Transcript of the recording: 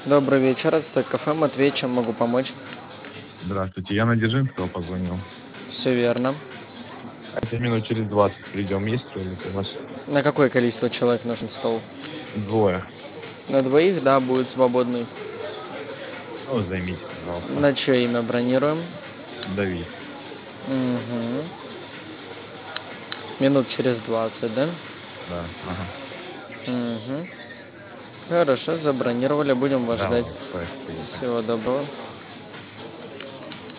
Добрый вечер, отстой кафе, Матвей, чем могу помочь? Здравствуйте, я на Дзержинского позвонил. Все верно. Это минут через 20 придем. Есть столик у вас? На какое количество человек нужен стол? Двое. На двоих, да, будет свободный. Ну, займите, пожалуйста. На чье имя бронируем? Давид. Угу. Минут через 20, да? Да, ага. Угу. Хорошо, забронировали, будем вас ждать. Давай, спасибо. Всего доброго.